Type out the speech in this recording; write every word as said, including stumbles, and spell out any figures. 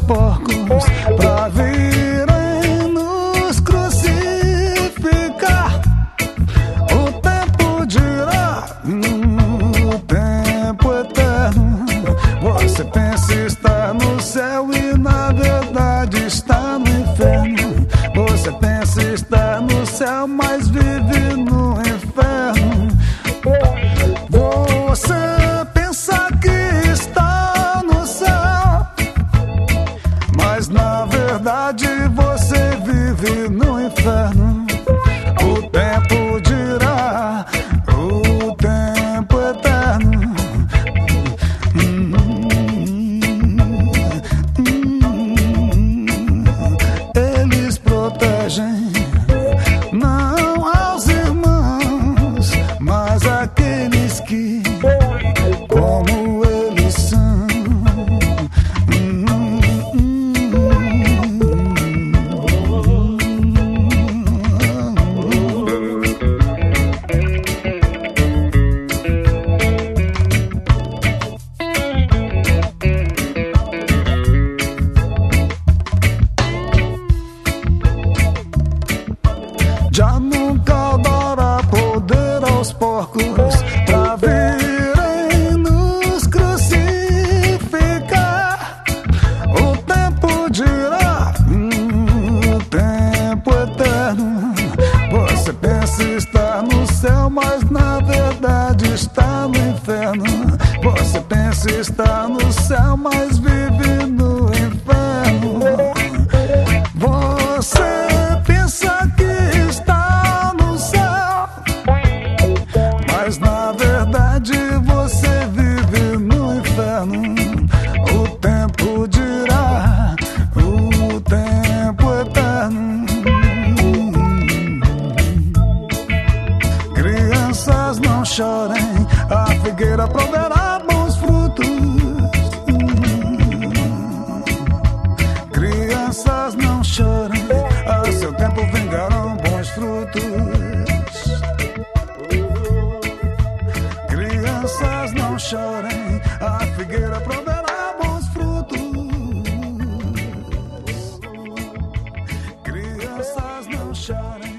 porcos pra virem nos crucificar. O tempo dirá, hum, o tempo eterno. Você pensa estar no céu e na verdade está no inferno. Você pensa estar no céu, mas vive no inferno. Você pensa que está no céu, mas na verdade você vive no inferno. O tempo dirá, o tempo eterno. Hum, hum, hum. Eles protegem não aos irmãos, mas aqueles que como eles são. Hum, hum, já nunca dará poder aos porcos pra virem nos crucificar. O tempo dirá, hum, o tempo eterno. Você pensa estar no céu, mas na verdade está no inferno. Você pensa estar no céu, mas vive no inferno. Você pensa que está no céu, mas na verdade você vive no inferno. O tempo dirá, o tempo eterno. Crianças, não chorem, a figueira proverá bons frutos. Crianças, não chorem, a seu tempo vingarão bons frutos. Crianças, não chorem, a figueira proverá bons frutos. Crianças, não chorem.